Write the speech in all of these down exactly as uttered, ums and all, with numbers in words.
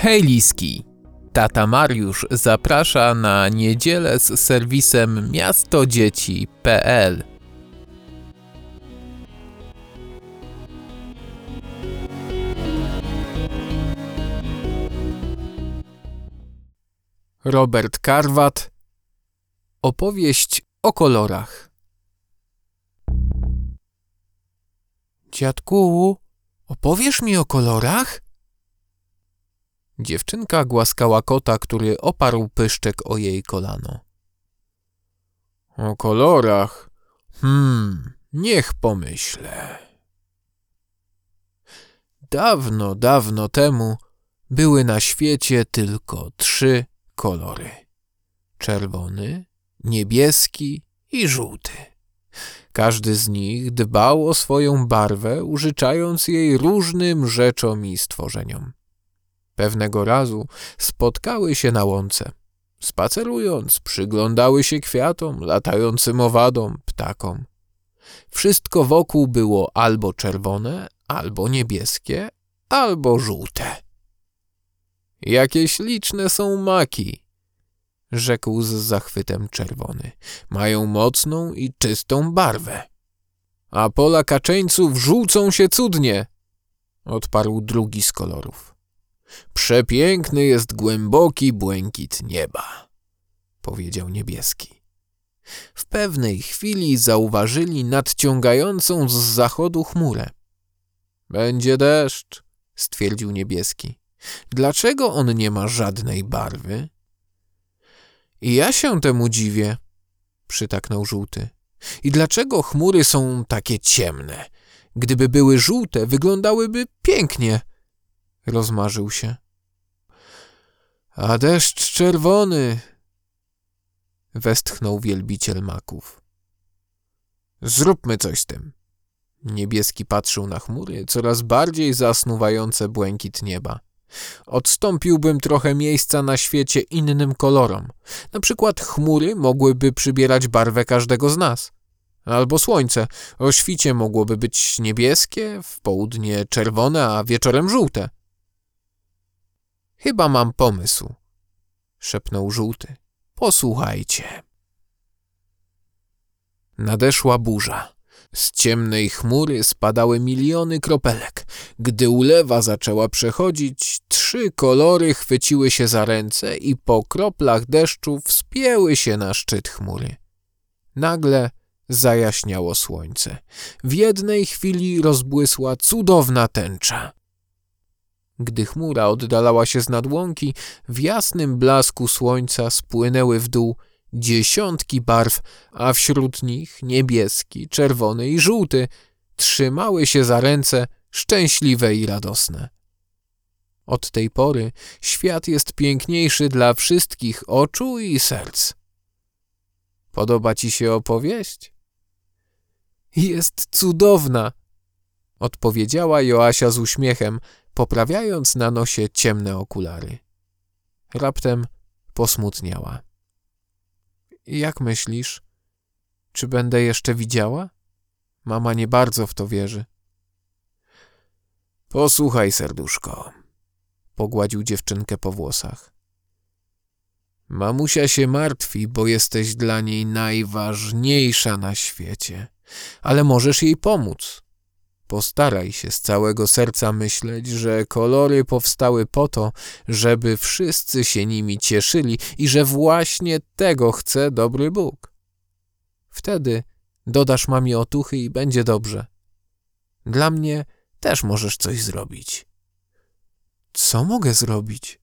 Hej Liski! Tata Mariusz zaprasza na niedzielę z serwisem miasto dzieci kropka pe el. Robert Karwat. Opowieść o kolorach. Dziadku, opowiesz mi o kolorach? Dziewczynka głaskała kota, który oparł pyszczek o jej kolano. O kolorach? Hmm, niech pomyślę. Dawno, dawno temu były na świecie tylko trzy kolory. Czerwony, niebieski i żółty. Każdy z nich dbał o swoją barwę, użyczając jej różnym rzeczom i stworzeniom. Pewnego razu spotkały się na łące. Spacerując, przyglądały się kwiatom, latającym owadom, ptakom. Wszystko wokół było albo czerwone, albo niebieskie, albo żółte. Jakie śliczne są maki, rzekł z zachwytem czerwony. Mają mocną i czystą barwę. A pola kaczeńców żółcą się cudnie, odparł drugi z kolorów. Przepiękny jest głęboki błękit nieba, powiedział niebieski. W pewnej chwili zauważyli nadciągającą z zachodu chmurę. Będzie deszcz, stwierdził niebieski. Dlaczego on nie ma żadnej barwy? I ja się temu dziwię, przytaknął żółty. I dlaczego chmury są takie ciemne? Gdyby były żółte, wyglądałyby pięknie. Rozmarzył się. A deszcz czerwony, westchnął wielbiciel maków. Zróbmy coś z tym. Niebieski patrzył na chmury, coraz bardziej zasnuwające błękit nieba. Odstąpiłbym trochę miejsca na świecie innym kolorom. Na przykład chmury mogłyby przybierać barwę każdego z nas. Albo słońce. O świcie mogłoby być niebieskie, w południe czerwone, a wieczorem żółte. Chyba mam pomysł, szepnął żółty. Posłuchajcie. Nadeszła burza. Z ciemnej chmury spadały miliony kropelek. Gdy ulewa zaczęła przechodzić, trzy kolory chwyciły się za ręce i po kroplach deszczu wspięły się na szczyt chmury. Nagle zajaśniało słońce. W jednej chwili rozbłysła cudowna tęcza. Gdy chmura oddalała się z nadłąki, w jasnym blasku słońca spłynęły w dół dziesiątki barw, a wśród nich niebieski, czerwony i żółty trzymały się za ręce, szczęśliwe i radosne. Od tej pory świat jest piękniejszy dla wszystkich oczu i serc. Podoba ci się opowieść? Jest cudowna, odpowiedziała Joasia z uśmiechem, poprawiając na nosie ciemne okulary. Raptem posmutniała. Jak myślisz, czy będę jeszcze widziała? Mama nie bardzo w to wierzy. Posłuchaj, serduszko, pogładził dziewczynkę po włosach. Mamusia się martwi, bo jesteś dla niej najważniejsza na świecie, ale możesz jej pomóc. Postaraj się z całego serca myśleć, że kolory powstały po to, żeby wszyscy się nimi cieszyli i że właśnie tego chce dobry Bóg. Wtedy dodasz mamie otuchy i będzie dobrze. Dla mnie też możesz coś zrobić. Co mogę zrobić?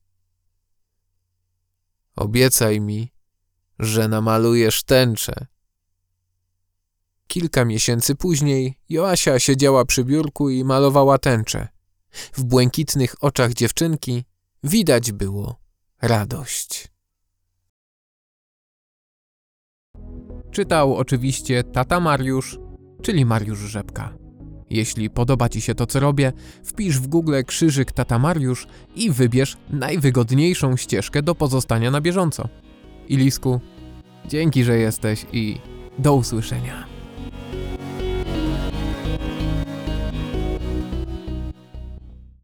Obiecaj mi, że namalujesz tęczę. Kilka miesięcy później Joasia siedziała przy biurku i malowała tęczę. W błękitnych oczach dziewczynki widać było radość. Czytał oczywiście tata Mariusz, czyli Mariusz Rzepka. Jeśli podoba ci się to, co robię, wpisz w Google krzyżyk tata Mariusz i wybierz najwygodniejszą ścieżkę do pozostania na bieżąco. I Lisku, dzięki, że jesteś i do usłyszenia.